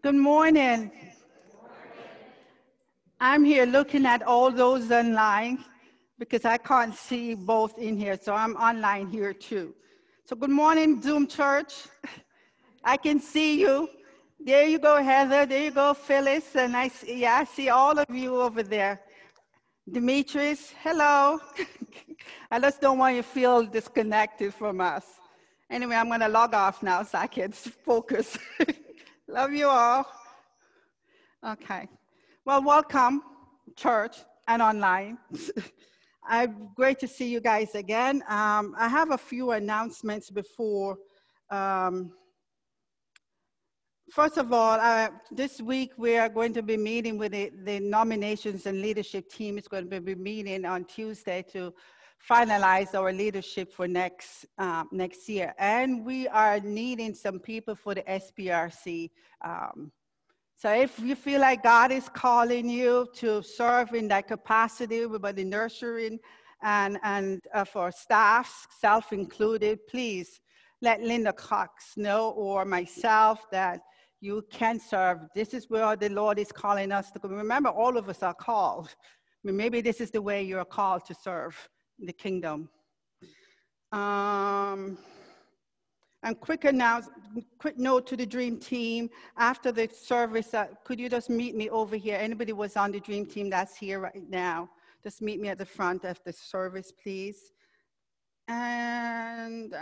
Good morning. I'm here looking at all those online because I can't see both in here, so I'm online here too. So good morning, Zoom Church. I can see you. There you go, Heather. There you go, Phyllis. And I see all of you over there. Demetrius, hello. I just don't want you to feel disconnected from us. Anyway, I'm going to log off now so I can focus. Love you all. Okay. Well, welcome, church and online. I'm great to see you guys again. I have a few announcements before. First of all, this week we are going to be meeting with the nominations and leadership team. It's going to be meeting on Tuesday to finalize our leadership for next year. And we are needing some people for the SPRC. So if you feel like God is calling you to serve in that capacity with the nurturing and for staff, self-included, please let Linda Cox know or myself that you can serve. This is where the Lord is calling us to go. Remember, all of us are called. I mean, maybe this is the way you're called to serve the kingdom. And quick note to the Dream Team. After the service, could you just meet me over here? Anybody was on the Dream Team that's here right now? Just meet me at the front of the service, please. And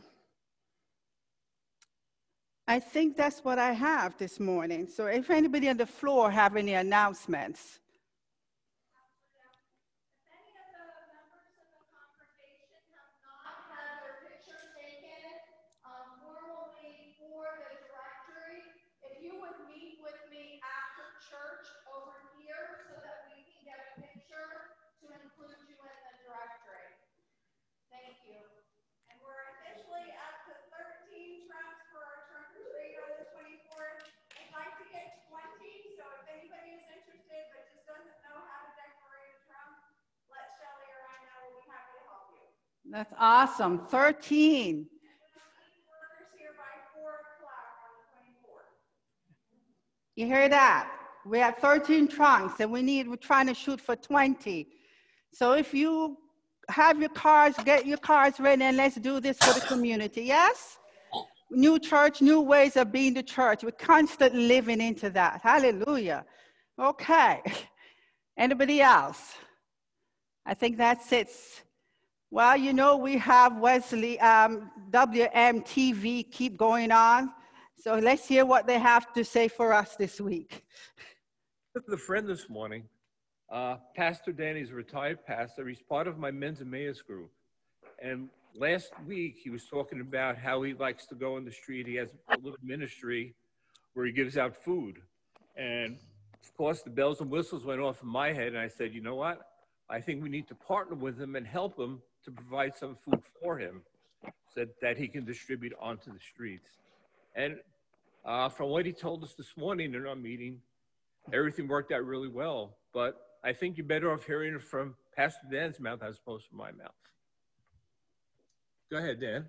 I think that's what I have this morning. So if anybody on the floor have any announcements. Church over here so that we can get a picture to include you in the directory. Thank you. And we're officially up to 13 trunks for our trunk or treat on the 24th. I'd like to get 20, so if anybody is interested but just doesn't know how to decorate a trunk, let Shelly or I know. We'll be happy to help you. That's awesome. 13. Workers here by 4 o'clock on the 24th. You hear that? We have 13 trunks and we're trying to shoot for 20. So if you have your cars, get your cars ready and let's do this for the community, yes? New church, new ways of being the church. We're constantly living into that. Hallelujah. Okay. Anybody else? I think that's it. Well, you know, we have Wesley, WMTV keep going on. So let's hear what they have to say for us this week. With a friend this morning, Pastor Danny's a retired pastor. He's part of my Men's Emmaus group. And last week, he was talking about how he likes to go in the street. He has a little ministry where he gives out food. And of course, the bells and whistles went off in my head. And I said, you know what? I think we need to partner with him and help him to provide some food for him so that he can distribute onto the streets. And from what he told us this morning in our meeting, everything worked out really well, but I think you're better off hearing it from Pastor Dan's mouth as opposed to my mouth. Go ahead, Dan.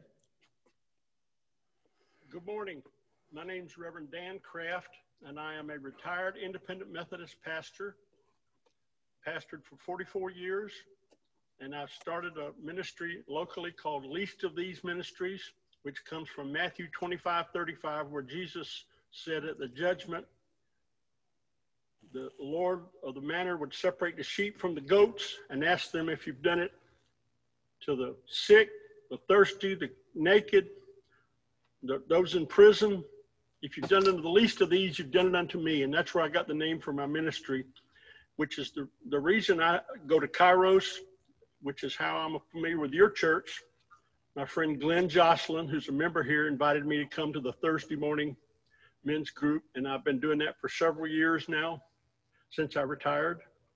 Good morning. My name's Reverend Dan Kraft, and I am a retired independent Methodist pastor. Pastored for 44 years, and I've started a ministry locally called Least of These Ministries, which comes from Matthew 25:35, where Jesus said at the judgment, the Lord of the manor would separate the sheep from the goats and ask them if you've done it to the sick, the thirsty, the naked, those in prison. If you've done it to the least of these, you've done it unto me. And that's where I got the name for my ministry, which is the reason I go to Kairos, which is how I'm familiar with your church. My friend Glenn Jocelyn, who's a member here, invited me to come to the Thursday morning men's group. And I've been doing that for several years now, since I retired.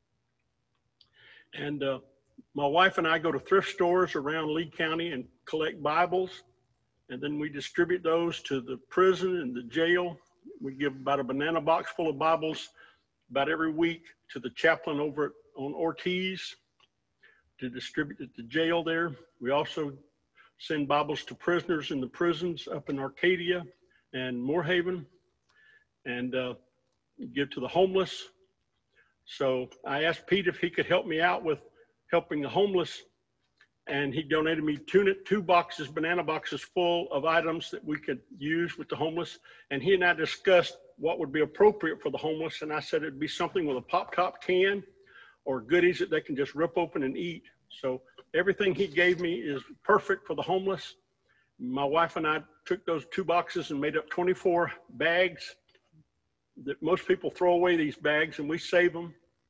And my wife and I go to thrift stores around Lee County and collect Bibles. And then we distribute those to the prison and the jail. We give about a banana box full of Bibles about every week to the chaplain over on Ortiz to distribute at the jail there. We also send Bibles to prisoners in the prisons up in Arcadia and Moorhaven. and give to the homeless. So I asked Pete if he could help me out with helping the homeless, and he donated me two boxes, banana boxes full of items that we could use with the homeless. And he and I discussed what would be appropriate for the homeless, and I said it'd be something with a pop-top can or goodies that they can just rip open and eat. So everything he gave me is perfect for the homeless. My wife and I took those 2 boxes and made up 24 bags that most people throw away these bags, and we save them.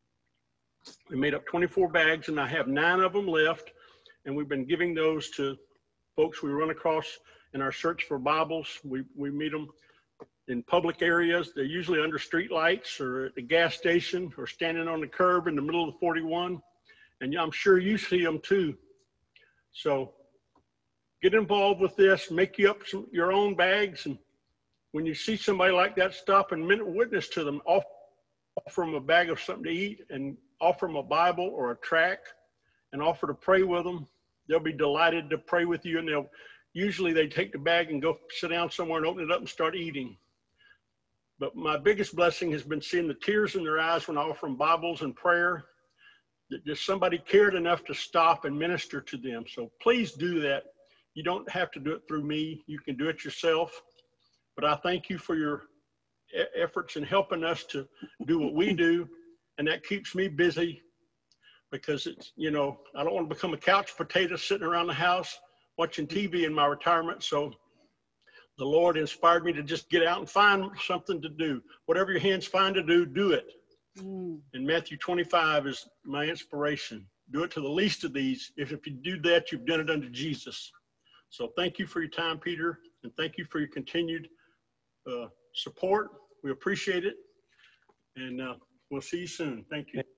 We made up 24 bags, and I have 9 of them left, and we've been giving those to folks we run across in our search for Bibles. We meet them in public areas. They're usually under street lights or at the gas station or standing on the curb in the middle of the 41. And I'm sure you see them too. So get involved with this, make you up your own bags. And when you see somebody like that, stop and witness to them. Offer them a bag of something to eat, and offer them a Bible or a tract, and offer to pray with them. They'll be delighted to pray with you. And usually they take the bag and go sit down somewhere and open it up and start eating. But my biggest blessing has been seeing the tears in their eyes when I offer them Bibles and prayer, that just somebody cared enough to stop and minister to them. So please do that. You don't have to do it through me. You can do it yourself. But I thank you for your efforts in helping us to do what we do. And that keeps me busy, because it's, I don't want to become a couch potato sitting around the house watching TV in my retirement. So the Lord inspired me to just get out and find something to do. Whatever your hands find to do, do it. And Matthew 25 is my inspiration. Do it to the least of these. If you do that, you've done it unto Jesus. So thank you for your time, Peter, and thank you for your continued support. We appreciate it, and we'll see you soon. Thank you.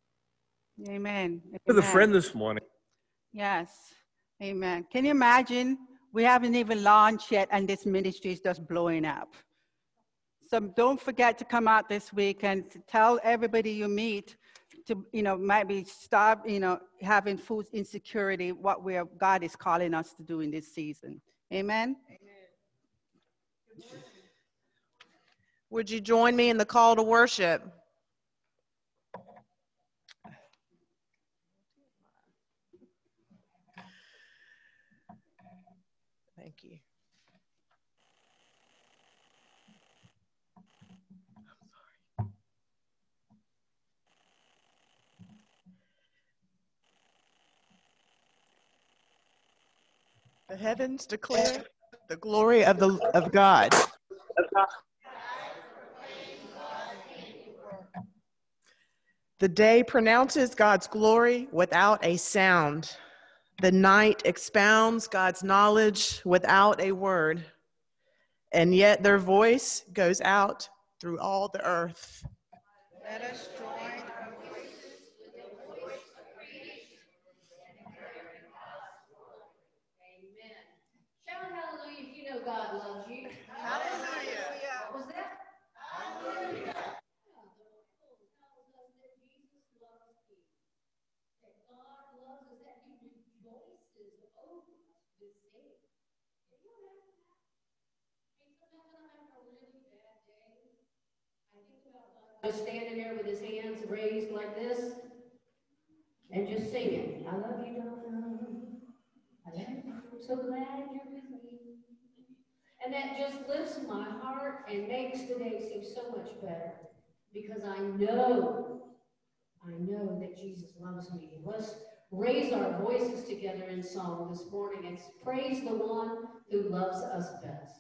Amen. With a friend this morning. Yes. Amen. Can you imagine? We haven't even launched yet, and this ministry is just blowing up. So don't forget to come out this week and to tell everybody you meet to, maybe stop, having food insecurity, what God is calling us to do in this season. Amen. Would you join me in the call to worship? Thank you. The heavens declare the glory of God. The day pronounces God's glory without a sound. The night expounds God's knowledge without a word. And yet their voice goes out through all the earth. Let us join our voices with the voice of creation and declare the gospel. Amen. Shout hallelujah if you know God loves you. Hallelujah. What was that? Hallelujah. Just standing there with his hands raised like this and just singing, I love you, Donna. I love you. I'm so glad you're with me. And that just lifts my heart and makes the day seem so much better, because I know that Jesus loves me. Let's raise our voices together in song this morning and praise the one who loves us best.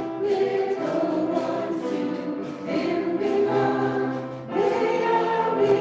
We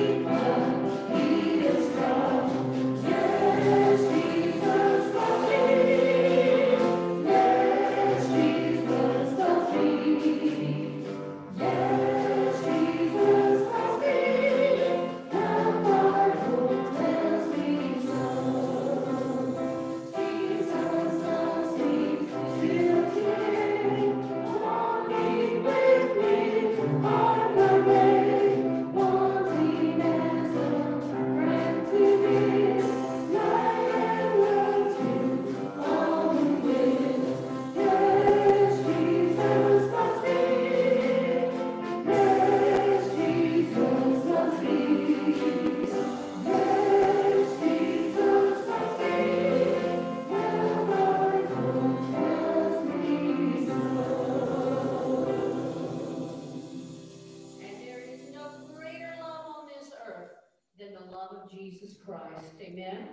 Jesus Christ. Amen.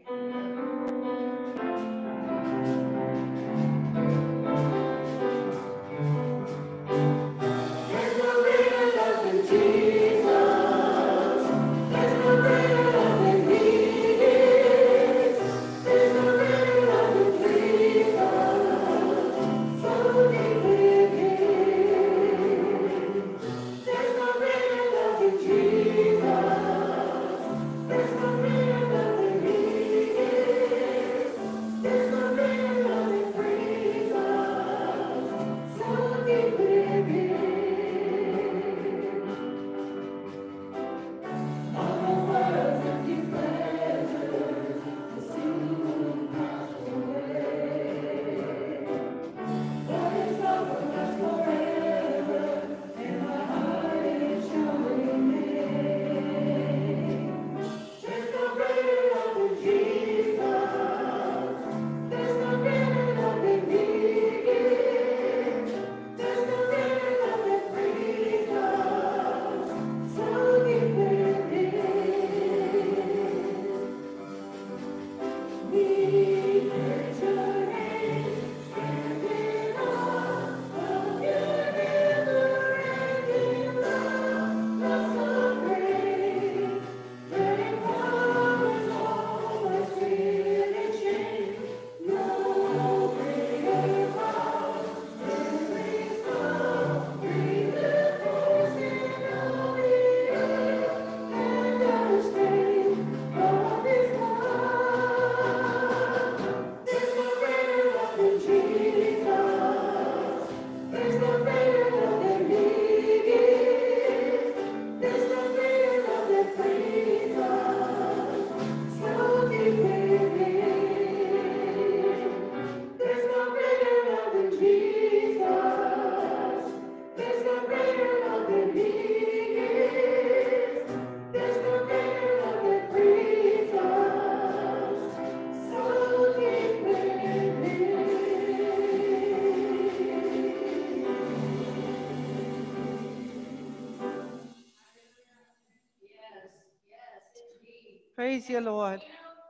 Praise you, Lord. You know,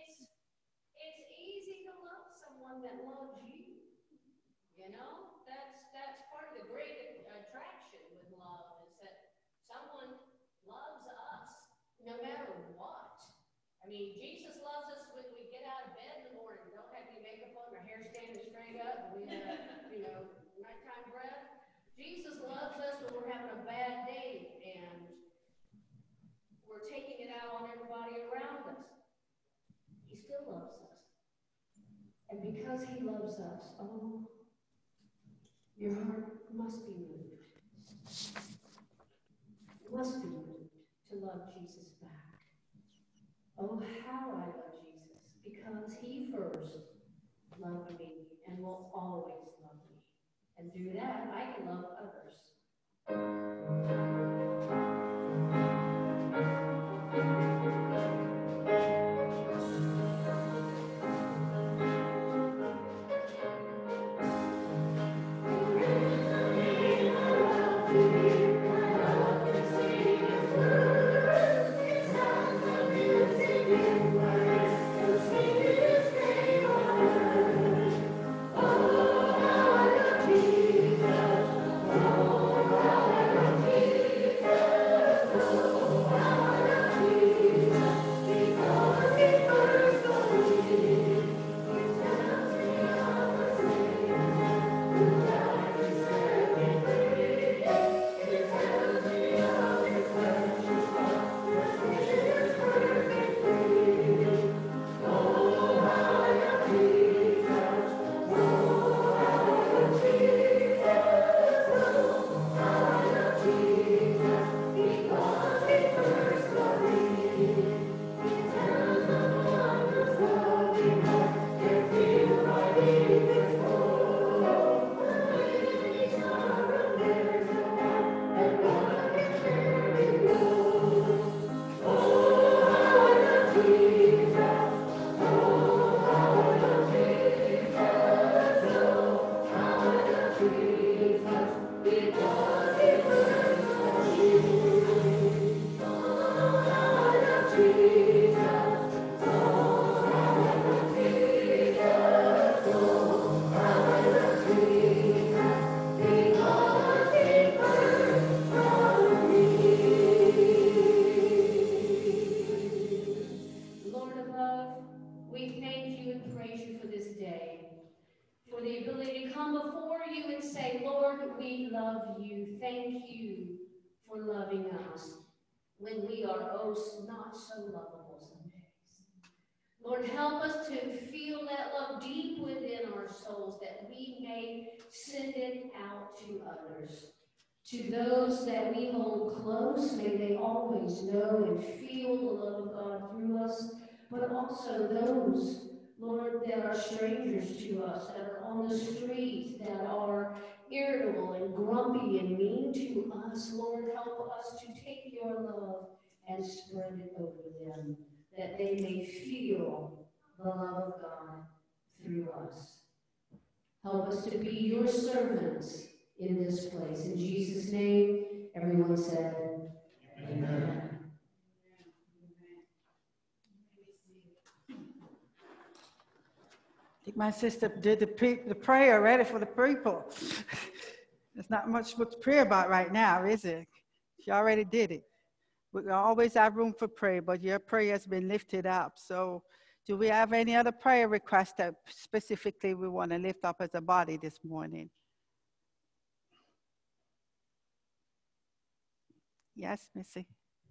it's easy to love someone that loves you. You know, that's part of the great attraction with love is that someone loves us no matter what. I mean, Jesus loves us when we get out of bed in the morning, don't have any makeup on, our hair standing straight up, and we have, nighttime breath. Jesus loves us when we're having a bad day and we're taking it out on everybody around us. He still loves us. And because he loves us, oh, your heart must be moved. It must be moved to love Jesus back. Oh, how I love Jesus, because he first loved me and will always love me. And through that, I can love others. Thank you for loving us when we are not so lovable some days. Lord, help us to feel that love deep within our souls, that we may send it out to others. To those that we hold close, may they always know and feel the love of God through us, but also those, Lord, that are strangers to us, that are on the street, that are irritable and grumpy and mean to us. Lord, help us to take your love and spread it over them, that they may feel the love of God through us. Help us to be your servants in this place. In Jesus' name, everyone said, Amen. I think my sister did the prayer ready for the people. There's not much to pray about right now, is it? She already did it. We always have room for prayer, but your prayer has been lifted up. So do we have any other prayer requests that specifically we want to lift up as a body this morning? Yes, Missy.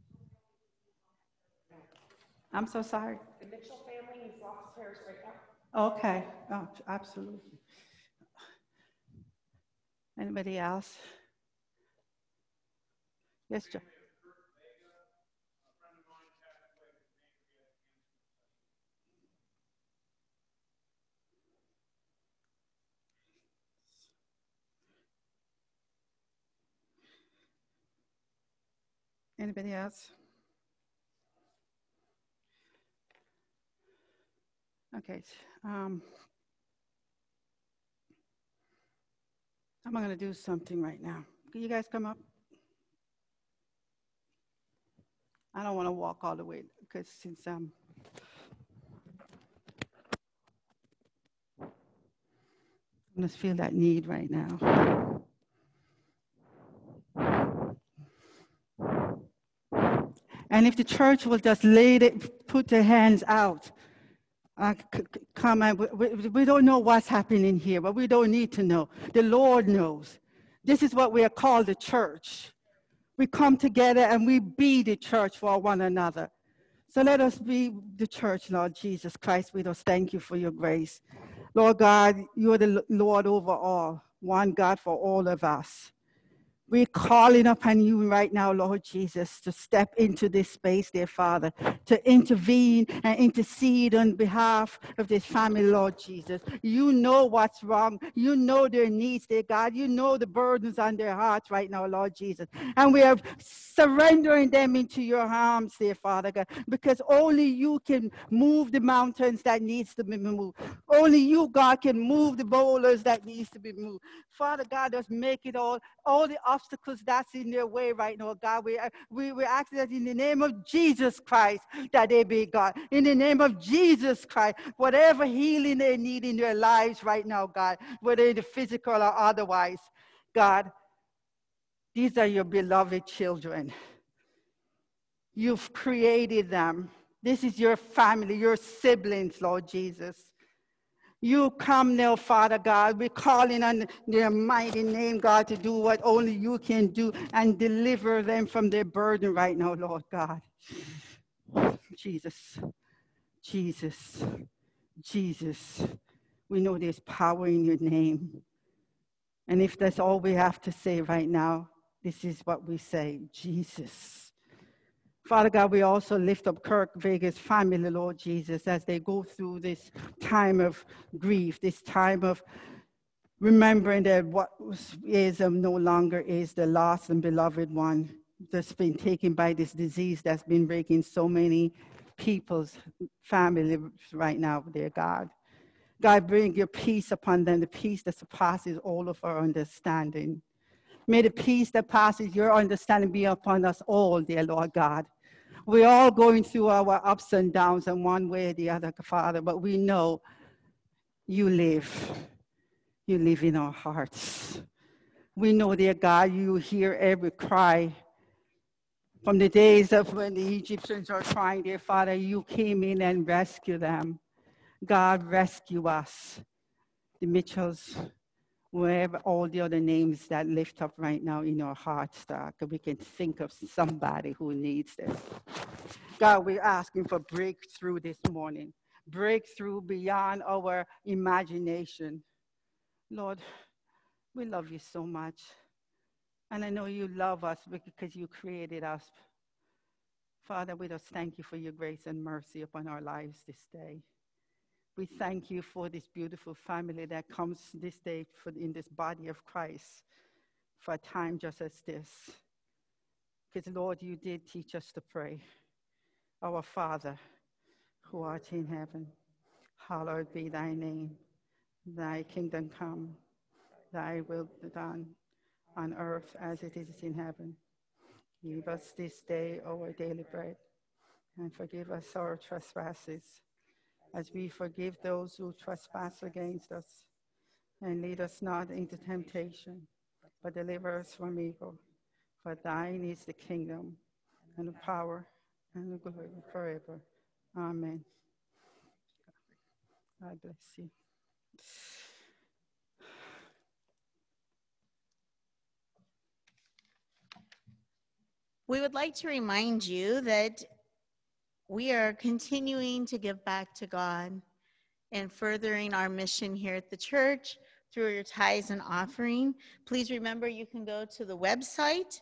I'm so sorry. The Mitchell family needs lots of prayers right now. Okay, oh, absolutely. Anybody else? Yes, John. Anybody else? Okay. I'm going to do something right now. Can you guys come up? I don't want to walk all the way because since I just feel that need right now. And if the church will just put their hands out, come and we don't know what's happening here, but we don't need to know. The Lord knows. This is what we are called the church. We come together and we be the church for one another. So let us be the church, Lord Jesus Christ. We just thank you for your grace. Lord God, you are the Lord over all, one God for all of us. We're calling upon you right now, Lord Jesus, to step into this space, dear Father, to intervene and intercede on behalf of this family, Lord Jesus. You know what's wrong. You know their needs, dear God. You know the burdens on their hearts right now, Lord Jesus. And we are surrendering them into your arms, dear Father God, because only you can move the mountains that needs to be moved. Only you, God, can move the boulders that needs to be moved. Father God, just make it all the obstacles that's in their way right now, God. We ask that in the name of Jesus Christ that they be, God. In the name of Jesus Christ, whatever healing they need in their lives right now, God, whether in the physical or otherwise, God, these are your beloved children. You've created them. This is your family, your siblings, Lord Jesus. You come now, Father God. We're calling on their mighty name, God, to do what only you can do and deliver them from their burden right now, Lord God. Jesus, Jesus, Jesus. We know there's power in your name. And if that's all we have to say right now, this is what we say, Jesus. Father God, we also lift up Kirk Vega's family, Lord Jesus, as they go through this time of grief, this time of remembering that what is and no longer is the lost and beloved one that's been taken by this disease that's been breaking so many people's families right now, dear God. God, bring your peace upon them, the peace that surpasses all of our understanding. May the peace that passes your understanding be upon us all, dear Lord God. We're all going through our ups and downs in one way or the other, Father, but we know you live. You live in our hearts. We know, dear God, you hear every cry. From the days of when the Egyptians were crying, dear Father, you came in and rescued them. God, rescue us, the Mitchells. wherever all the other names that lift up right now in our hearts, God, we can think of somebody who needs this. God, we're asking for breakthrough this morning, breakthrough beyond our imagination. Lord, we love you so much. And I know you love us because you created us. Father, we just thank you for your grace and mercy upon our lives this day. We thank you for this beautiful family that comes this day in this body of Christ for a time just as this. Because, Lord, you did teach us to pray. Our Father, who art in heaven, hallowed be thy name. Thy kingdom come, thy will be done on earth as it is in heaven. Give us this day our daily bread, and forgive us our trespasses, as we forgive those who trespass against us. And lead us not into temptation, but deliver us from evil. For thine is the kingdom, and the power, and the glory forever. Amen. God bless you. We would like to remind you that we are continuing to give back to God and furthering our mission here at the church through your tithes and offering. Please remember you can go to the website,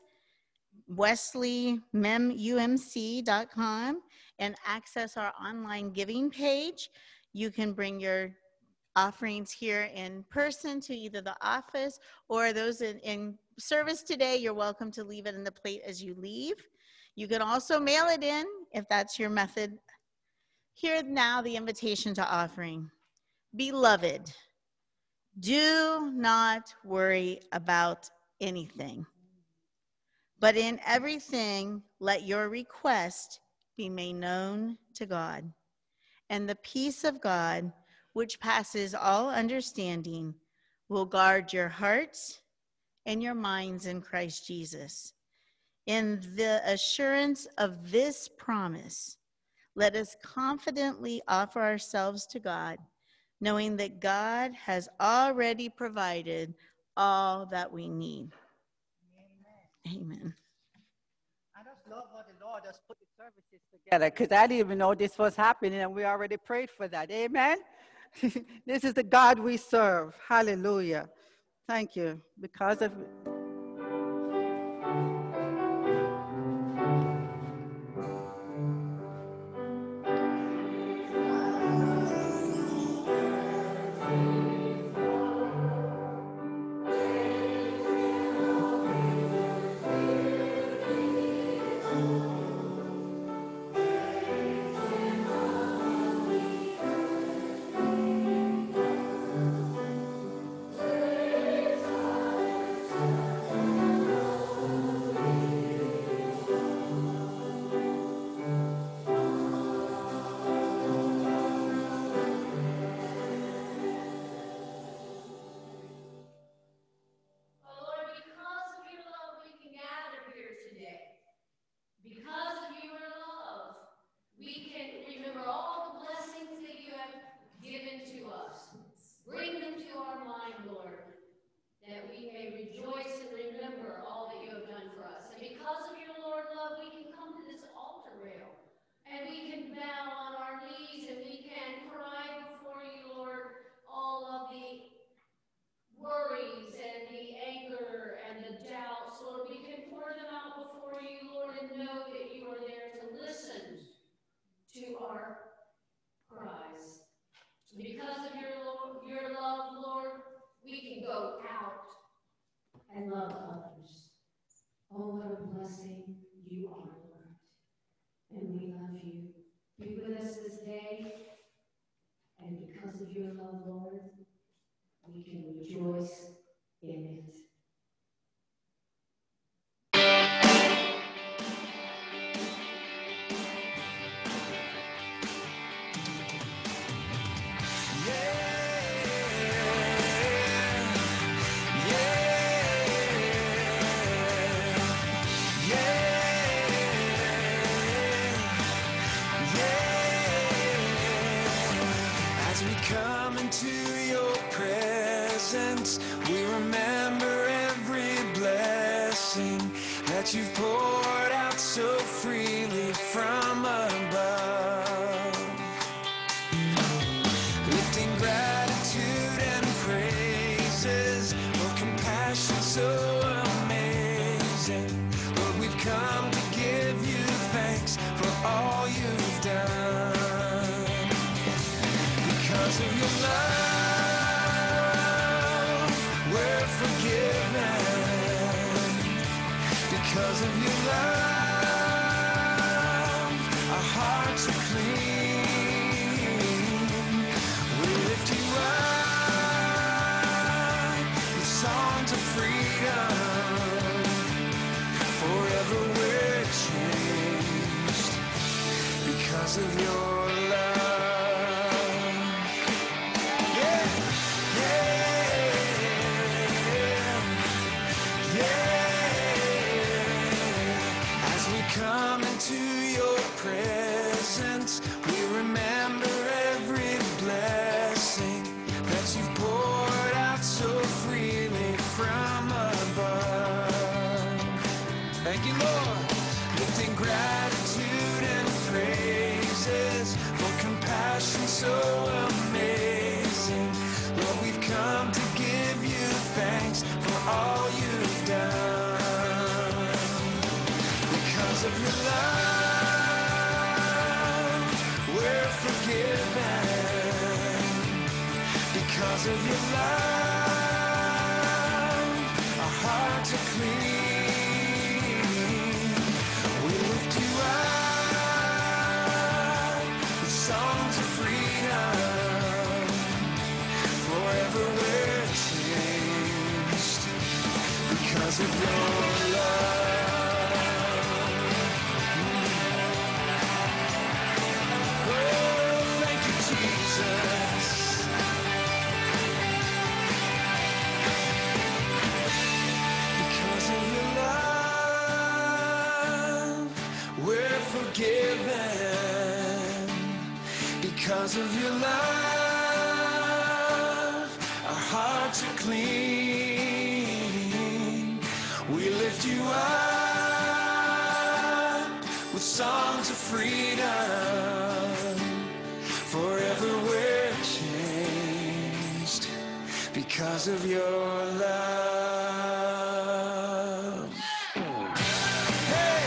wesleyumc.com, and access our online giving page. You can bring your offerings here in person to either the office, or those in service today, you're welcome to leave it in the plate as you leave. You can also mail it in if that's your method. Here now the invitation to offering. Beloved, do not worry about anything, but in everything let your request be made known to God. And the peace of God, which passes all understanding, will guard your hearts and your minds in Christ Jesus. In the assurance of this promise, let us confidently offer ourselves to God, knowing that God has already provided all that we need. Amen. I just love how the Lord has put the services together, because I didn't even know this was happening, and we already prayed for that. Amen. This is the God we serve. Hallelujah. Thank you. Because of and love others. Oh, what a blessing you are, Lord. And we love you. Be with us this day. And because of your love, Lord, we can rejoice in it. As we come into your presence, we blessing that you've poured out so freely from above. Lifting gratitude and praises for compassion so amazing. Lord, we've come to give you thanks for all you've done. Because of your love, we're forgiven. Because of your love, our hearts are clean. We lift you up with songs of freedom. Forever we're changed because of your love. Yeah, yeah, yeah. As we come into your presence, we remember every blessing that you've poured out so freely from above. Thank you, Lord. Lifting gratitude and praises for compassion so amazing. Lord, we've come to give you thanks for all you've done. Because of your love, we're forgiven. Because of your love, our hearts are clean. We lift you up with songs of freedom. Forever we're changed because of your love. Oh, thank you, Jesus. Because of your love, we're forgiven. Because of your love, our hearts are clean. We lift you up with songs of freedom. Forever we're changed because of your love. Hey!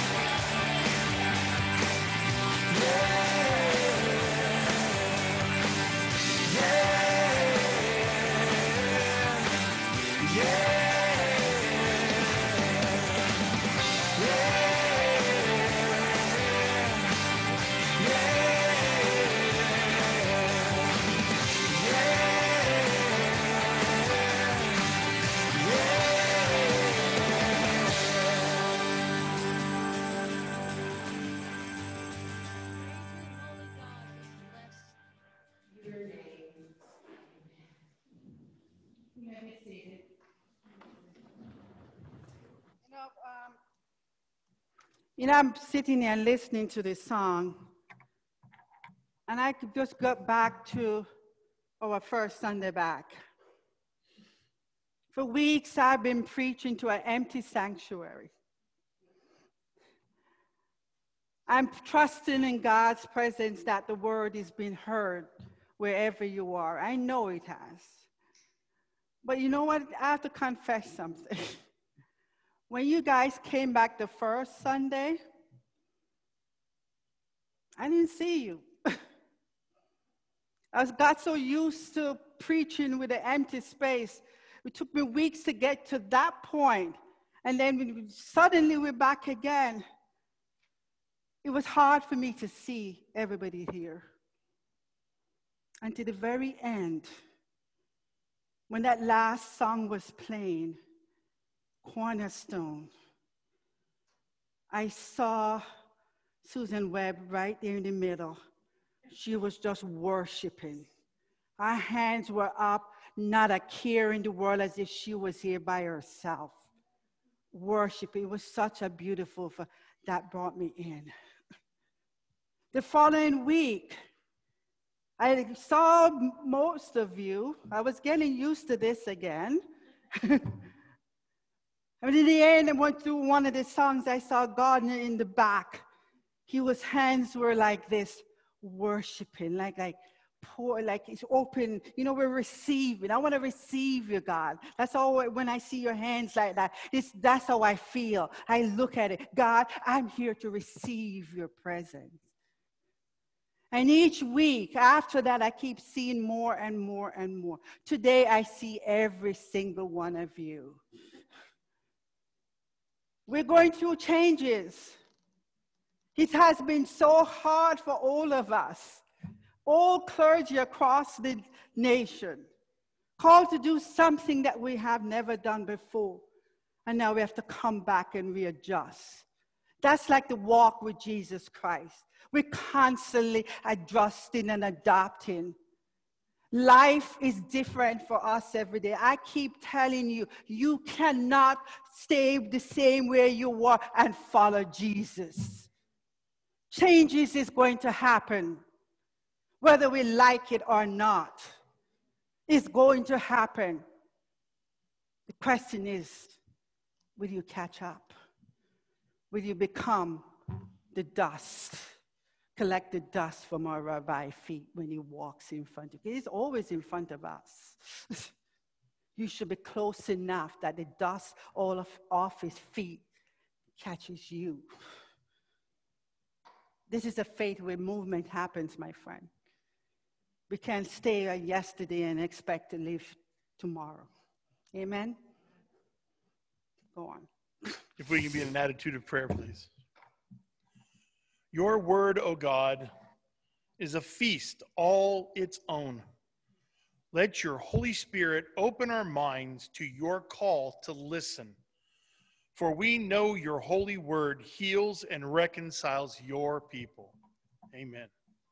You know, I'm sitting there listening to this song, and I could just go back to our first Sunday back. For weeks, I've been preaching to an empty sanctuary. I'm trusting in God's presence that the word is being heard wherever you are. I know it has. But you know what? I have to confess something. When you guys came back the first Sunday, I didn't see you. I got so used to preaching with an empty space. It took me weeks to get to that point. And then suddenly we're back again. It was hard for me to see everybody here. Until the very end, when that last song was playing, Cornerstone, I saw Susan Webb right there in the middle. She was just worshiping. Her hands were up, not a care in the world, as if she was here by herself. Worshiping. It was such a beautiful, that brought me in. The following week, I saw most of you. I was getting used to this again. And in the end, I went through one of the songs. I saw Gardner in the back. His hands were like this, worshiping, like pour, like it's open. You know, we're receiving. I want to receive you, God. That's all. When I see your hands like that, that's how I feel. I look at it. God, I'm here to receive your presence. And each week after that, I keep seeing more and more and more. Today, I see every single one of you. We're going through changes. It has been so hard for all of us, all clergy across the nation, called to do something that we have never done before. And now we have to come back and readjust. That's like the walk with Jesus Christ. We're constantly adjusting and adapting. Life is different for us every day. I keep telling you, you cannot stay the same way you were and follow Jesus. Changes is going to happen, whether we like it or not. It's going to happen. The question is, will you catch up? Will you become the dust? Collect the dust from our rabbi's feet when he walks in front of you. He's always in front of us. You should be close enough that the dust all off his feet catches you. This is a faith where movement happens, my friend. We can't stay at yesterday and expect to live tomorrow. Amen? Go on. If we can be in an attitude of prayer, please. Your word, O God, is a feast all its own. Let your Holy Spirit open our minds to your call to listen. For we know your holy word heals and reconciles your people. Amen.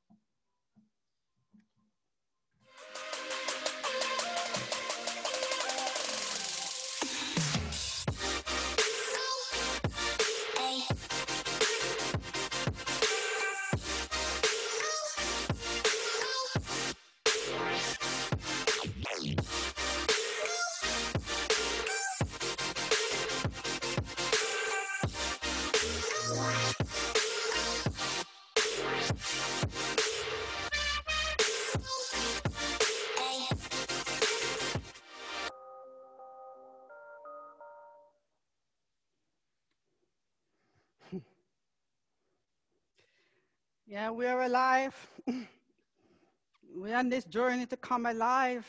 Yeah, we are alive. We're on this journey to come alive.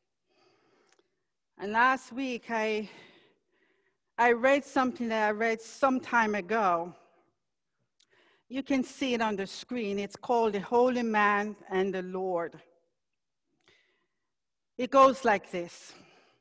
And last week, I read something that I read some time ago. You can see it on the screen. It's called The Holy Man and the Lord. It goes like this.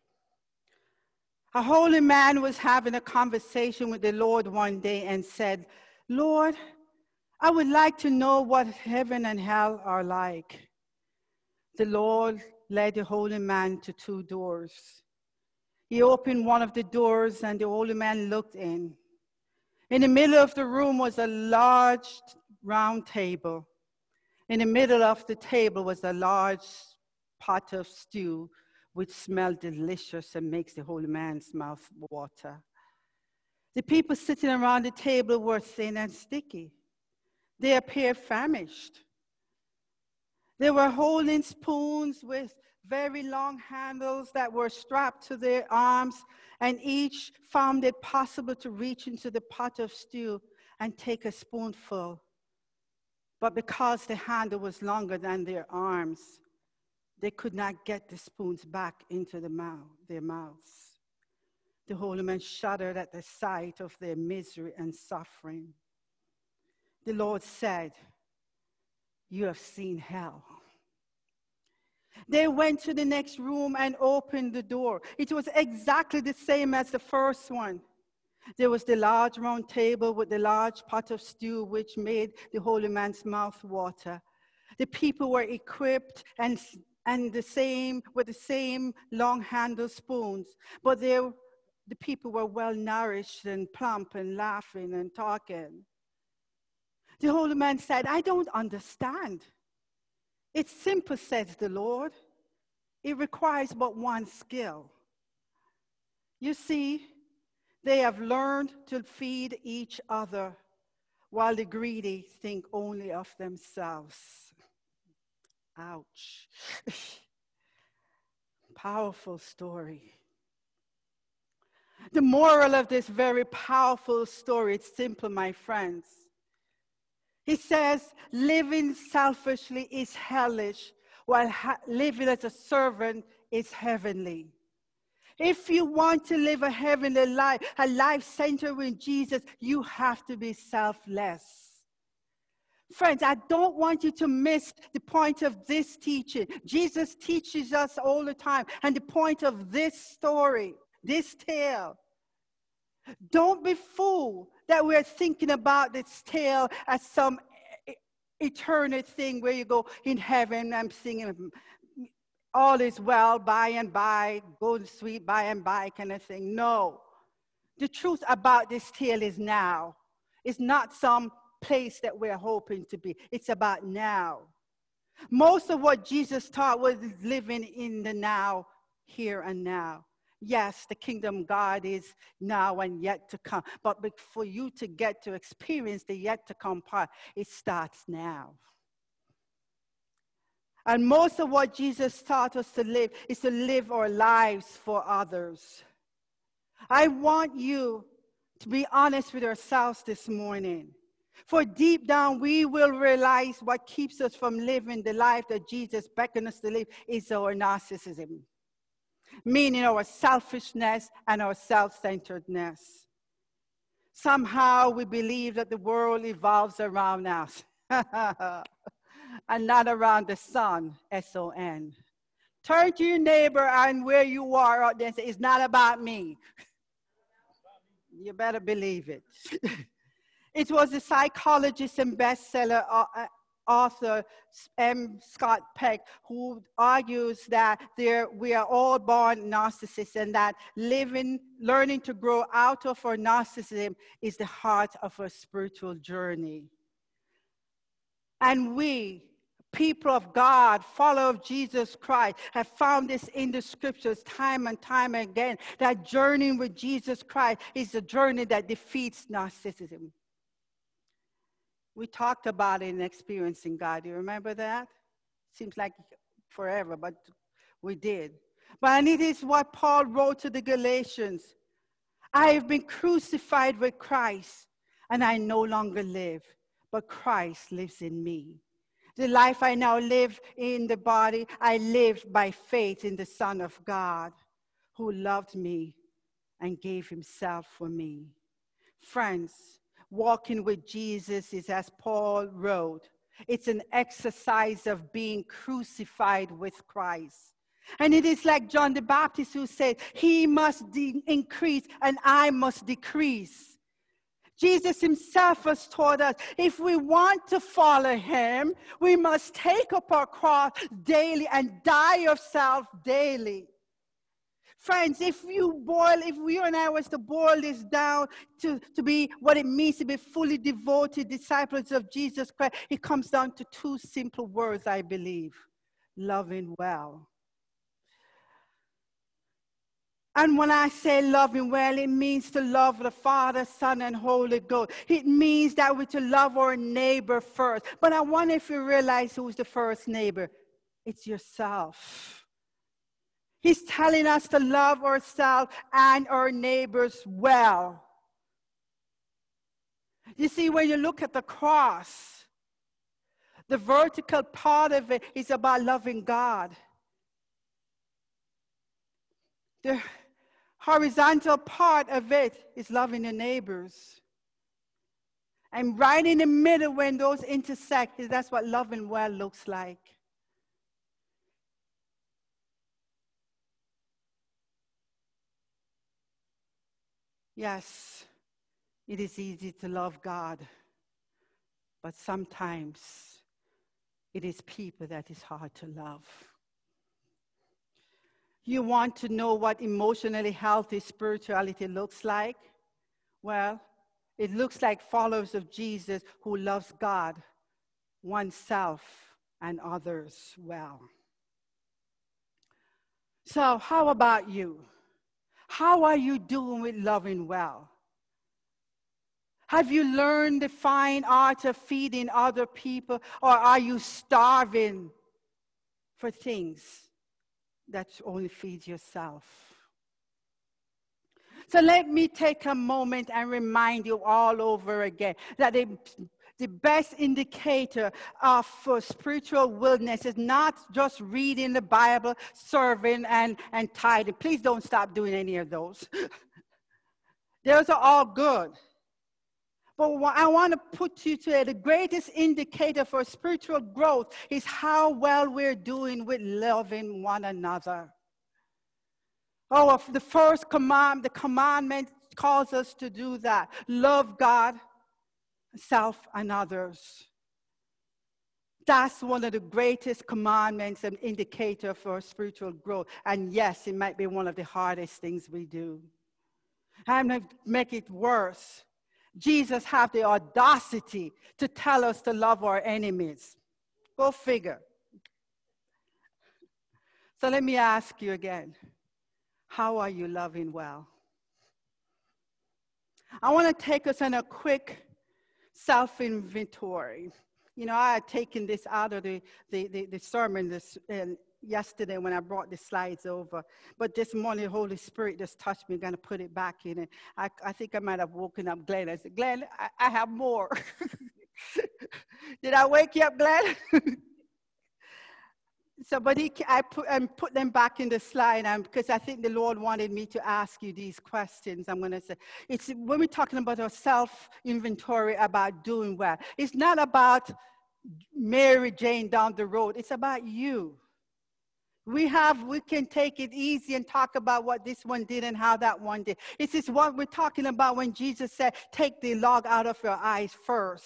A holy man was having a conversation with the Lord one day and said, Lord, I would like to know what heaven and hell are like. The Lord led the holy man to two doors. He opened one of the doors and the holy man looked in. In the middle of the room was a large round table. In the middle of the table was a large pot of stew, which smelled delicious and makes the holy man's mouth water. The people sitting around the table were thin and sticky. They appeared famished. They were holding spoons with very long handles that were strapped to their arms, and each found it possible to reach into the pot of stew and take a spoonful. But because the handle was longer than their arms, they could not get the spoons back into their mouths. The holy man shuddered at the sight of their misery and suffering. The Lord said, you have seen hell. They went to the next room and opened the door. It was exactly the same as the first one. There was the large round table with the large pot of stew, which made the holy man's mouth water. The people were equipped and with the same long-handled spoons, but the people were well-nourished and plump and laughing and talking. The holy man said, I don't understand. It's simple, says the Lord. It requires but one skill. You see, They have learned to feed each other, while the greedy think only of themselves. Ouch. Powerful story. The moral of this very powerful story, it's simple, my friends. He says, living selfishly is hellish, while living as a servant is heavenly. If you want to live a heavenly life, a life centered with Jesus, you have to be selfless. Friends, I don't want you to miss the point of this teaching. Jesus teaches us all the time, and the point of this story, this tale. Don't be fooled that we're thinking about this tale as some eternal thing where you go in heaven. I'm singing all is well, by and by, golden sweet, by and by kind of thing. No. The truth about this tale is now. It's not some place that we're hoping to be. It's about now. Most of what Jesus taught was living in the now, here and now. Yes, the kingdom of God is now and yet to come. But for you to get to experience the yet to come part, it starts now. And most of what Jesus taught us to live is to live our lives for others. I want you to be honest with ourselves this morning. For deep down, we will realize what keeps us from living the life that Jesus beckoned us to live is our narcissism, meaning our selfishness and our self-centeredness. Somehow we believe that the world evolves around us and not around the sun, S-O-N. Turn to your neighbor and where you are out there and say, it's not about me. You better believe it. It was the psychologist and bestseller author M. Scott Peck who argues that we are all born narcissists and that learning to grow out of our narcissism is the heart of our spiritual journey. And we, people of God, followers of Jesus Christ, have found this in the scriptures time and time again, that journeying with Jesus Christ is a journey that defeats narcissism. We talked about it in Experiencing God. Do you remember that? Seems like forever, but we did. But it is what Paul wrote to the Galatians. I have been crucified with Christ, and I no longer live, but Christ lives in me. The life I now live in the body, I live by faith in the Son of God, who loved me and gave himself for me. Friends, walking with Jesus is, as Paul wrote, it's an exercise of being crucified with Christ. And it is like John the Baptist who said, he must increase and I must decrease. Jesus himself has taught us, if we want to follow him, we must take up our cross daily and die of self daily. Friends, if you and I was to boil this down to be what it means to be fully devoted disciples of Jesus Christ, it comes down to two simple words, I believe. Loving well. And when I say loving well, it means to love the Father, Son, and Holy Ghost. It means that we're to love our neighbor first. But I wonder if you realize who's the first neighbor. It's yourself. He's telling us to love ourselves and our neighbors well. You see, when you look at the cross, the vertical part of it is about loving God. The horizontal part of it is loving your neighbors. And right in the middle, when those intersect, that's what loving well looks like. Yes, it is easy to love God, but sometimes it is people that is hard to love. You want to know what emotionally healthy spirituality looks like? Well, it looks like followers of Jesus who loves God, oneself, and others well. So how about you? How are you doing with loving well? Have you learned the fine art of feeding other people, or are you starving for things that only feed yourself? So let me take a moment and remind you all over again that the best indicator of spiritual wellness is not just reading the Bible, serving, and tithing. Please don't stop doing any of those. Those are all good. But what I want to put you to the greatest indicator for spiritual growth is how well we're doing with loving one another. Oh, the first command, the commandment calls us to do that. Love God, self, and others. That's one of the greatest commandments and indicator for spiritual growth. And yes, it might be one of the hardest things we do. And to make it worse, Jesus had the audacity to tell us to love our enemies. Go figure. So let me ask you again, how are you loving well? I want to take us on a quick self-inventory. You know, I had taken this out of the sermon yesterday when I brought the slides over. But this morning, the Holy Spirit just touched me. I'm going to put it back in. And I think I might have woken up Glenn. I said, Glenn, I have more. Did I wake you up, Glenn? So, but I put them back in the slide because I think the Lord wanted me to ask you these questions. I'm going to say, it's when we're talking about our self-inventory about doing well. It's not about Mary Jane down the road. It's about you. We can take it easy and talk about what this one did and how that one did. This is what we're talking about when Jesus said, take the log out of your eyes first.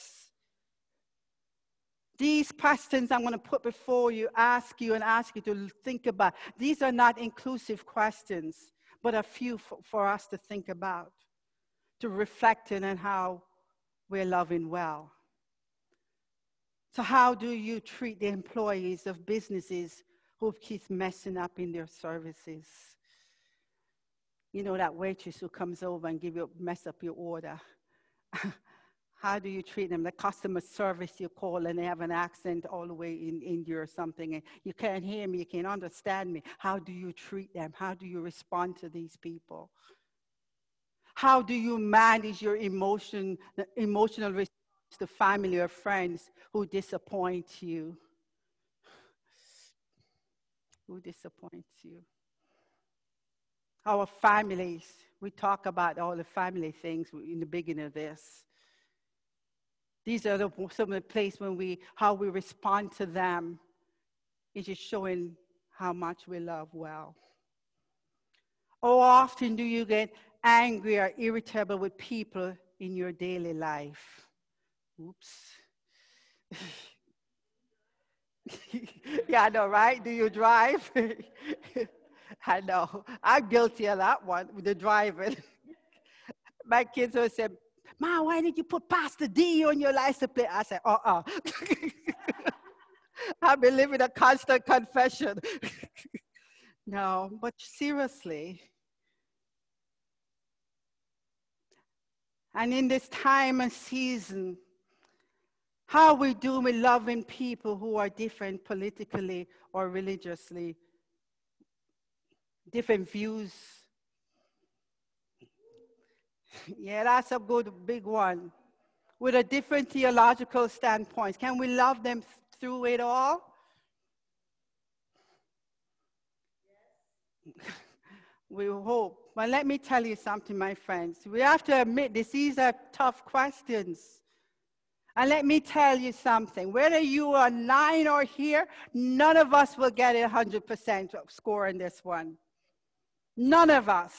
These questions I'm going to put before you, ask you to think about. These are not inclusive questions, but a few for us to think about, to reflect on how we're loving well. So how do you treat the employees of businesses who keep messing up in their services? You know, that waitress who comes over and mess up your order. How do you treat them? The customer service you call and they have an accent all the way in India or something, and you can't hear me, you can't understand me. How do you treat them? How do you respond to these people? How do you manage your emotional response to family or friends who disappoint you? Who disappoints you? Our families, we talk about all the family things in the beginning of this. These are some of the places how we respond to them. It's just showing how much we love well. How often do you get angry or irritable with people in your daily life? Oops. Yeah, I know, right? Do you drive? I know. I'm guilty of that one, with the driving. My kids always say, Mom, why did you put Pastor D on your license plate? I said, I've been living a constant confession. No, but seriously. And in this time and season, how we do with loving people who are different politically or religiously, different views. Yeah, that's a good big one. With a different theological standpoint. Can we love them through it all? We hope. But let me tell you something, my friends. We have to admit these are tough questions. And let me tell you something. Whether you are 9 or here, none of us will get a 100% score in this one. None of us.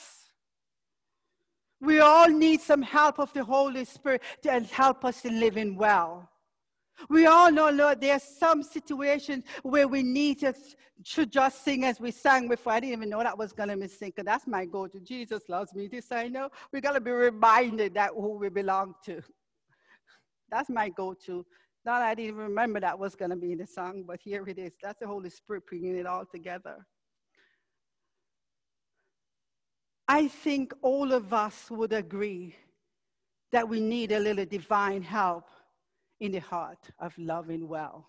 We all need some help of the Holy Spirit to help us in living well. We all know, Lord, there's some situations where we need to just sing as we sang before. I didn't even know that was going to be sing, because that's my go-to. Jesus loves me. This I know. We got to be reminded that who we belong to. That's my go-to. Not I didn't remember that was going to be in the song, but here it is. That's the Holy Spirit bringing it all together. I think all of us would agree that we need a little divine help in the heart of loving well.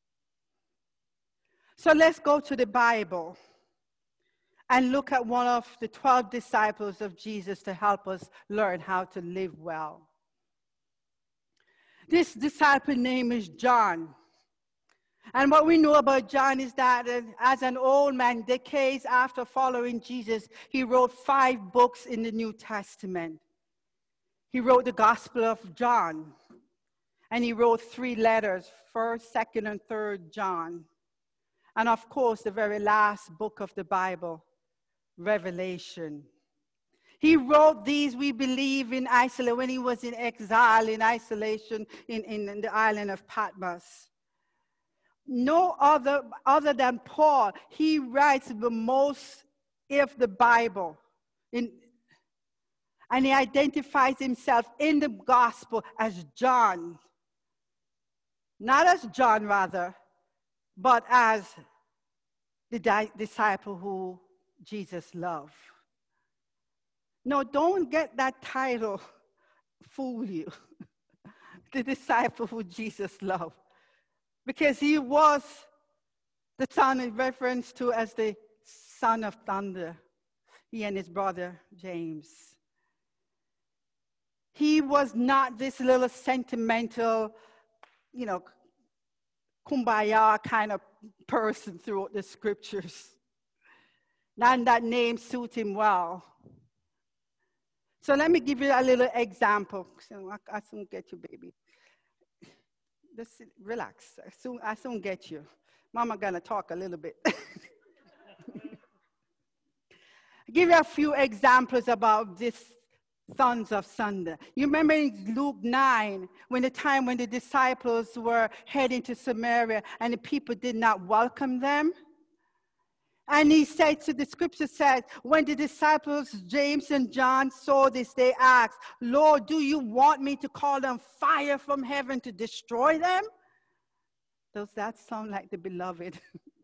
So let's go to the Bible and look at one of the 12 disciples of Jesus to help us learn how to live well. This disciple name is John. And what we know about John is that as an old man, decades after following Jesus, he wrote 5 books in the New Testament. He wrote the Gospel of John, and he wrote 3 letters, 1st, 2nd, and 3rd John. And of course, the very last book of the Bible, Revelation. He wrote these, we believe, in isolation, when he was in exile, in isolation, in the island of Patmos. No other than Paul, he writes the most of the Bible. And he identifies himself in the gospel as John. Not as John, rather, but as the disciple who Jesus loved. No, don't get that title fool you. The disciple who Jesus loved. Because he was the son in reference to as the son of thunder. He and his brother James. He was not this little sentimental, kumbaya kind of person throughout the scriptures. None that name suit him well. So let me give you a little example. I soon get you, baby. Just relax. I soon get you. Mama gonna talk a little bit. Give you a few examples about this sons of thunder. You remember in Luke 9, when the disciples were heading to Samaria and the people did not welcome them? And he said, so the scripture says, when the disciples, James and John, saw this, they asked, Lord, do you want me to call down fire from heaven to destroy them? Does that sound like the beloved?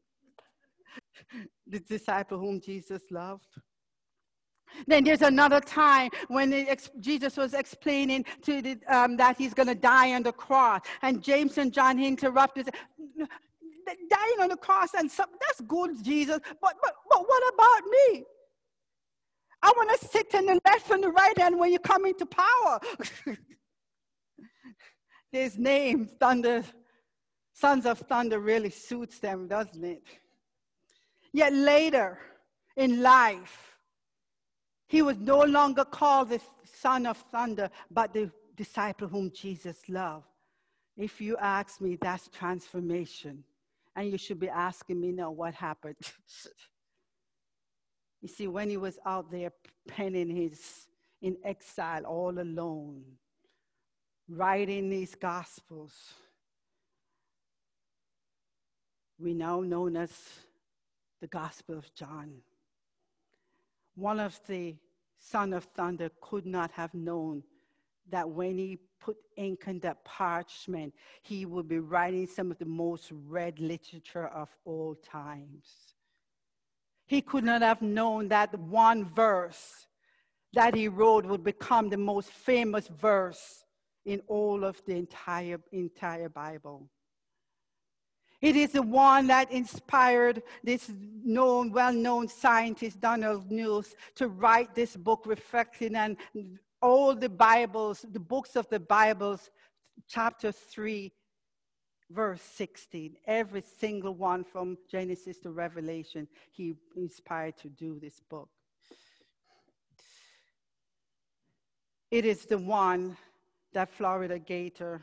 The disciple whom Jesus loved? Then there's another time when Jesus was explaining to that he's going to die on the cross. And James and John interrupted. Dying on the cross, and that's good, Jesus. But what about me? I want to sit in the left and the right hand when you come into power. His name, Thunder, Sons of Thunder, really suits them, doesn't it? Yet later in life, he was no longer called the Son of Thunder, but the disciple whom Jesus loved. If you ask me, that's transformation. And you should be asking me now what happened. You see, when he was out there penning in exile all alone, writing these gospels, we now known as the Gospel of John. One of the Son of Thunder could not have known that when he put ink on that parchment, he would be writing some of the most read literature of all times. He could not have known that one verse that he wrote would become the most famous verse in all of the entire Bible. It is the one that inspired this well-known scientist, Donald Knuth, to write this book reflecting on all the Bibles, the books of the Bibles, chapter 3, verse 16. Every single one from Genesis to Revelation, he inspired to do this book. It is the one that Florida Gator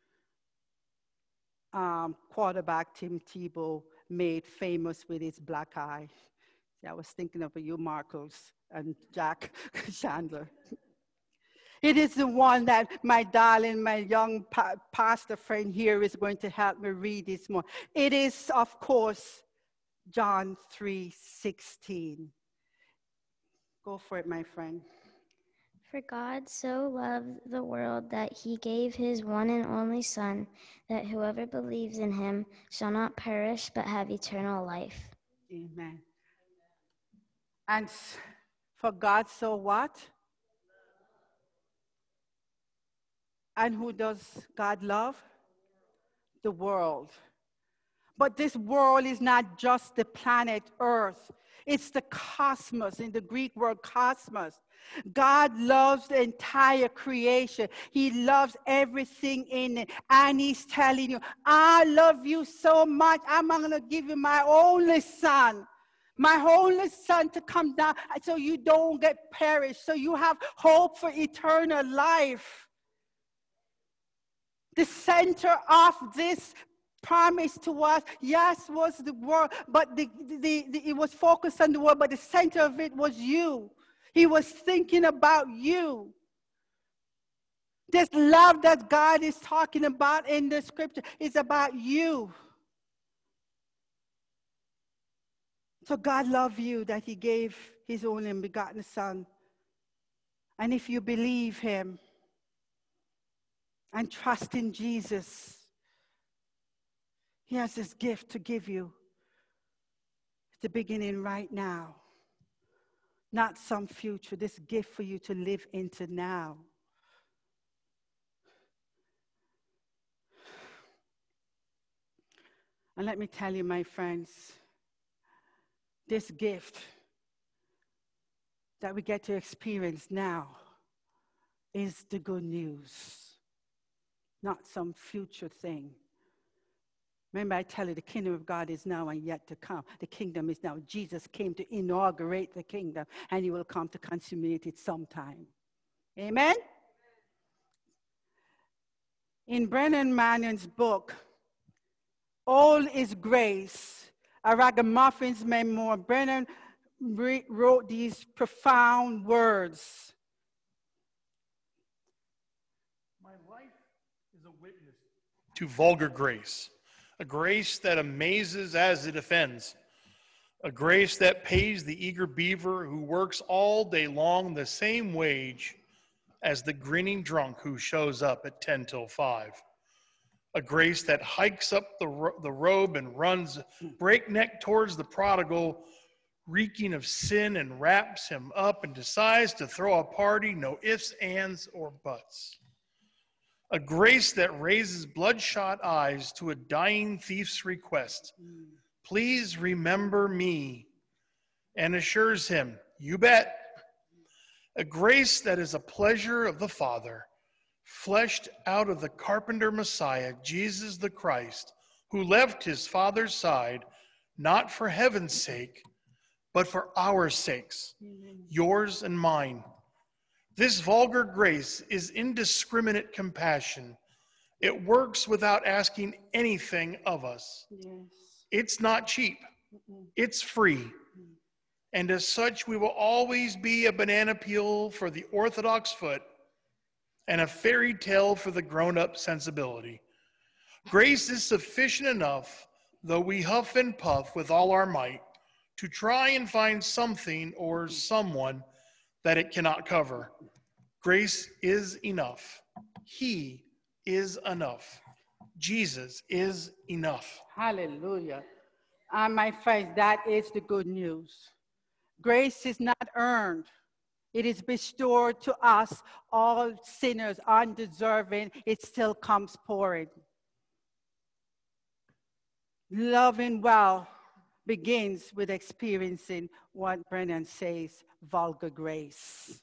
quarterback Tim Tebow made famous with his black eye. See, I was thinking of you, Marcos, and Jack Chandler. It is the one that my darling, my young pastor friend here is going to help me read this morning. It is, of course, John 3:16. Go for it, my friend. For God so loved the world that he gave his one and only Son, that whoever believes in him shall not perish but have eternal life. Amen. And For God so what? And who does God love? The world. But this world is not just the planet Earth. It's the cosmos, in the Greek word cosmos. God loves the entire creation. He loves everything in it. And he's telling you, I love you so much. I'm going to give you my only son. My only son to come down so you don't get perished. So you have hope for eternal life. The center of this promise to us, yes, was the world, but it was focused on the world, but the center of it was you. He was thinking about you. This love that God is talking about in the scripture is about you. So God loved you that he gave his only begotten son. And if you believe him and trust in Jesus, he has this gift to give you. It's the beginning right now. Not some future, this gift for you to live into now. And let me tell you, my friends, this gift that we get to experience now is the good news, not some future thing. Remember, I tell you, the kingdom of God is now and yet to come. The kingdom is now. Jesus came to inaugurate the kingdom, and he will come to consummate it sometime. Amen? In Brennan Mannion's book, All is Grace, a Ragamuffins memoir, Brennan wrote these profound words. My life is a witness to vulgar grace. A grace that amazes as it offends. A grace that pays the eager beaver who works all day long the same wage as the grinning drunk who shows up at 10 till 5. A grace that hikes up the robe and runs breakneck towards the prodigal, reeking of sin, and wraps him up and decides to throw a party, no ifs, ands, or buts. A grace that raises bloodshot eyes to a dying thief's request, please remember me, and assures him, you bet. A grace that is a pleasure of the Father, fleshed out of the carpenter Messiah, Jesus the Christ, who left his Father's side, not for heaven's sake, but for our sakes, yours and mine. This vulgar grace is indiscriminate compassion. It works without asking anything of us. Yes. It's not cheap. It's free. And as such, we will always be a banana peel for the orthodox foot and a fairy tale for the grown-up sensibility. Grace is sufficient enough, though we huff and puff with all our might, to try and find something or someone that it cannot cover. Grace is enough. He is enough. Jesus is enough. Hallelujah. And my friends, that is the good news. Grace is not earned. It is bestowed to us, all sinners, undeserving. It still comes pouring. Loving well begins with experiencing what Brennan says, vulgar grace.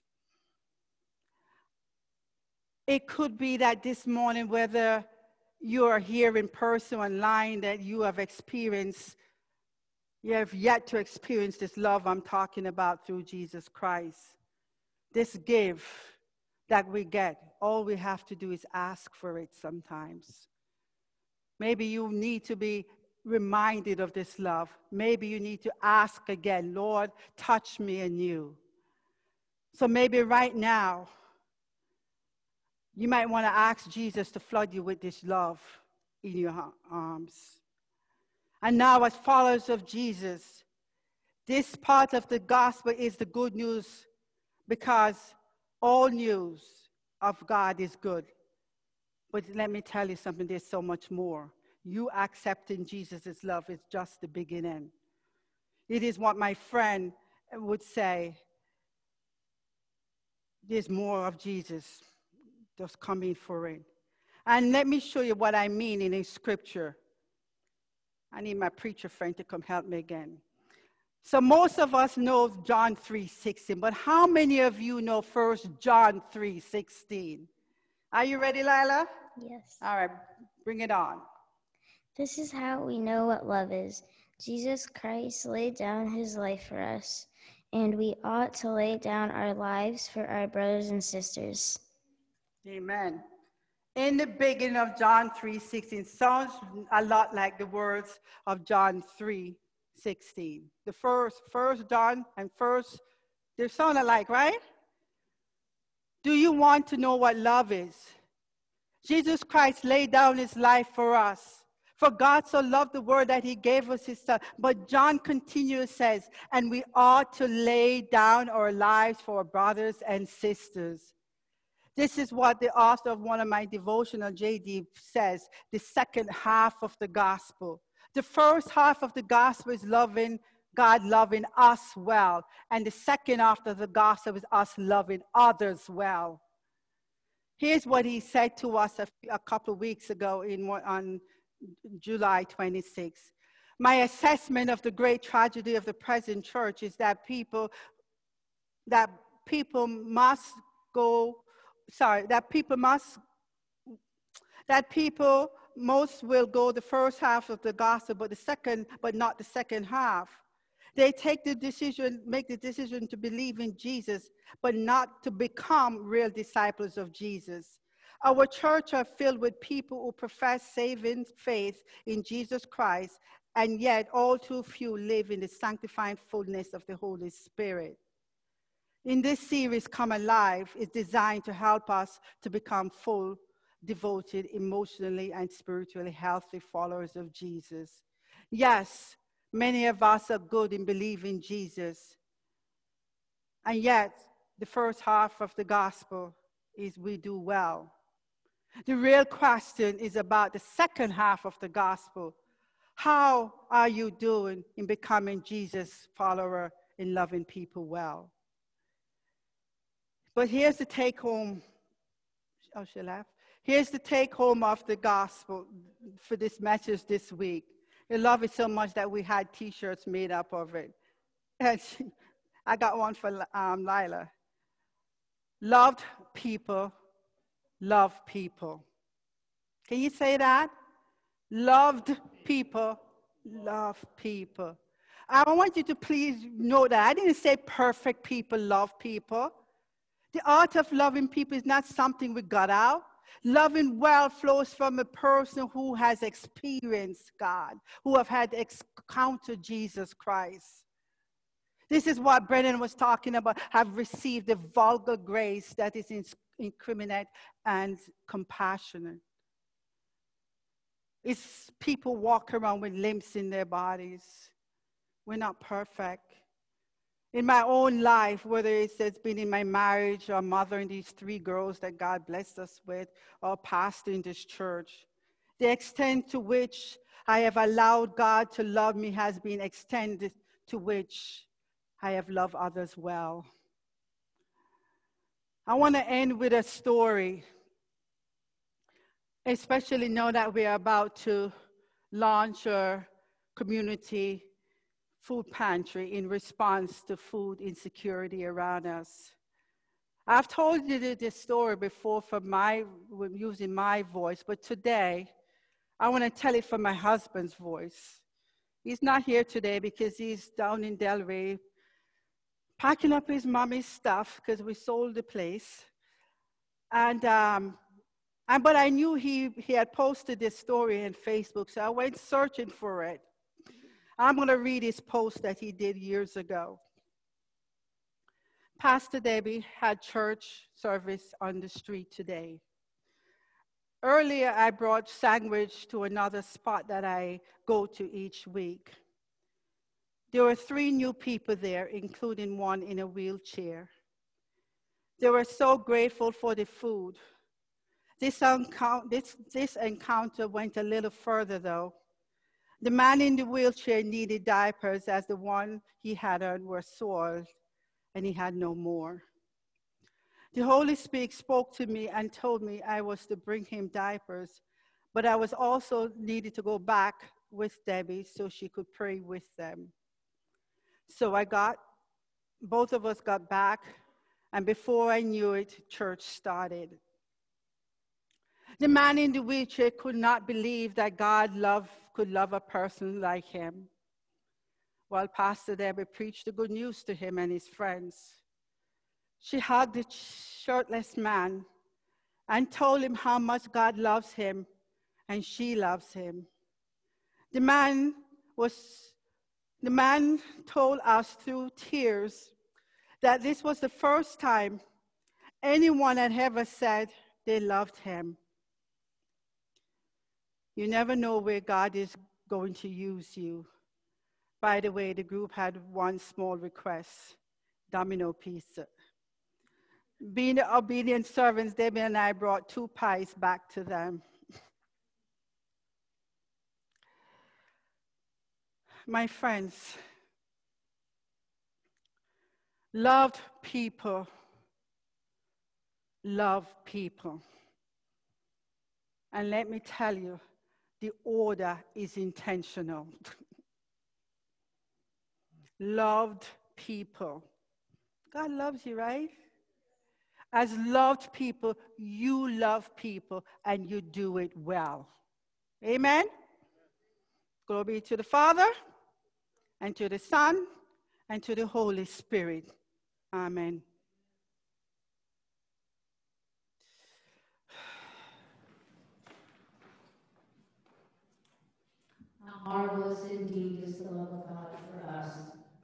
It could be that this morning, whether you are here in person or online, that you have experienced, you have yet to experience this love I'm talking about through Jesus Christ. This gift that we get, all we have to do is ask for it sometimes. Maybe you need to be reminded of this love. Maybe you need to ask again, Lord, touch me anew. So maybe right now, you might want to ask Jesus to flood you with this love in your arms. And now, as followers of Jesus, this part of the gospel is the good news, because all news of God is good. But let me tell you something, there's so much more. You accepting Jesus' love is just the beginning. It is what my friend would say. there's more of Jesus just coming for it. And let me show you what I mean in a scripture. I need my preacher friend to come help me again. So most of us know John 3:16, but how many of you know 1 John 3:16? Are you ready, Lila? Yes. All right, bring it on. This is how we know what love is. Jesus Christ laid down his life for us, and we ought to lay down our lives for our brothers and sisters. Amen. In the beginning of John 3:16 sounds a lot like the words of John 3:16. The first John and first, they sound alike, right? Do you want to know what love is? Jesus Christ laid down his life for us. For God so loved the world that he gave us his son. But John continues, says, and we ought to lay down our lives for our brothers and sisters. This is what the author of one of my devotional, J.D., says, the second half of the gospel. The first half of the gospel is loving God, loving us well. And the second half of the gospel is us loving others well. Here's what he said to us a couple of weeks ago on July 26. My assessment of the great tragedy of the present church is that most will go the first half of the gospel, but not the second half. They make the decision to believe in Jesus, but not to become real disciples of Jesus. Our church are filled with people who profess saving faith in Jesus Christ, and yet all too few live in the sanctifying fullness of the Holy Spirit. In this series, Come Alive is designed to help us to become full, devoted, emotionally and spiritually healthy followers of Jesus. Yes, many of us are good in believing Jesus. And yet, the first half of the gospel is we do well. The real question is about the second half of the gospel. How are you doing in becoming Jesus' follower in loving people well? But here's the take home. Oh, she left. Here's the take home of the gospel for this message this week. I love it so much that we had T-shirts made up of it. And I got one for Lila. Loved people, love people. Can you say that? Loved people, love people. I want you to please know that I didn't say perfect people love people. The art of loving people is not something we got out. Loving well flows from a person who has experienced God, who have had encountered Jesus Christ. This is what Brennan was talking about, have received the vulgar grace that is incriminate and compassionate. It's people walk around with limps in their bodies. We're not perfect. In my own life, whether it's been in my marriage or mothering these 3 girls that God blessed us with, or pastoring this church, the extent to which I have allowed God to love me has been extended to which I have loved others well. I want to end with a story, especially now that we are about to launch our community food pantry in response to food insecurity around us. I've told you this story before using my voice, but today I want to tell it from my husband's voice. He's not here today because he's down in Delray packing up his mommy's stuff because we sold the place. But I knew he had posted this story on Facebook, so I went searching for it. I'm going to read his post that he did years ago. Pastor Debbie had church service on the street today. Earlier, I brought sandwich to another spot that I go to each week. There were 3 new people there, including one in a wheelchair. They were so grateful for the food. This encounter went a little further, though. The man in the wheelchair needed diapers as the one he had on were soiled, and he had no more. The Holy Spirit spoke to me and told me I was to bring him diapers, but I was also needed to go back with Debbie so she could pray with them. So both of us got back, and before I knew it, church started. The man in the wheelchair could not believe that God could love a person like him. While Pastor Debbie preached the good news to him and his friends, she hugged the shirtless man and told him how much God loves him and she loves him. The man told us through tears that this was the first time anyone had ever said they loved him. You never know where God is going to use you. By the way, the group had one small request: Domino pizza. Being the obedient servants, Debbie and I brought 2 pies back to them. My friends, loved people love people. And let me tell you, the order is intentional. Loved people. God loves you, right? As loved people, you love people and you do it well. Amen? Glory be to the Father, and to the Son, and to the Holy Spirit. Amen. How marvelous indeed is the love of God for us.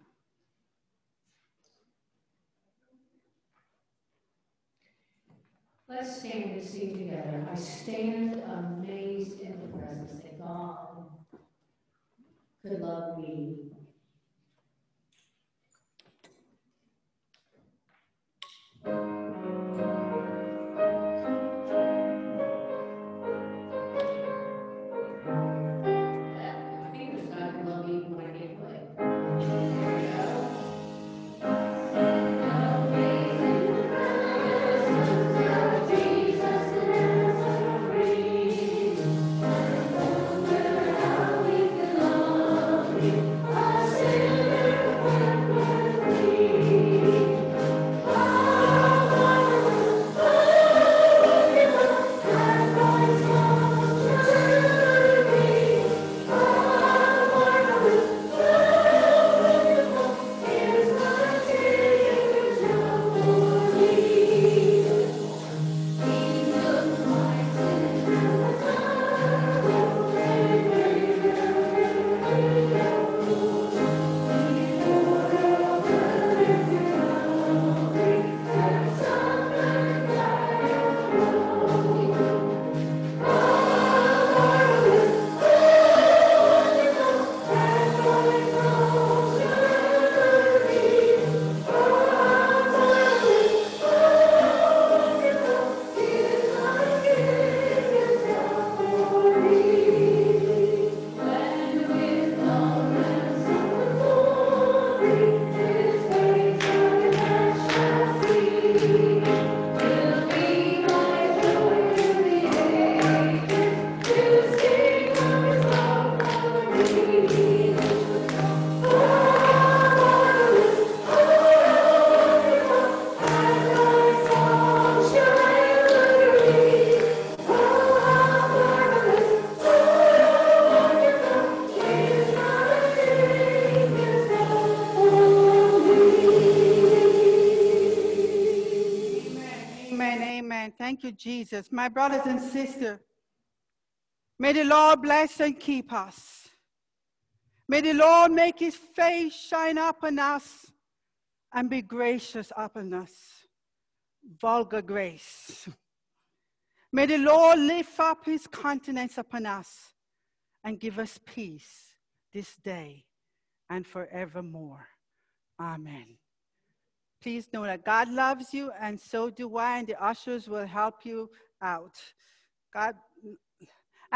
Let's stand and sing together. I stand amazed in the presence that God could love me. My fingers not gonna love me when I get play. Thank you, Jesus. My brothers and sisters, may the Lord bless and keep us. May the Lord make his face shine upon us and be gracious upon us. Vulgar grace. May the Lord lift up his countenance upon us and give us peace this day and forevermore. Amen. Please know that God loves you, and so do I, and the ushers will help you out. God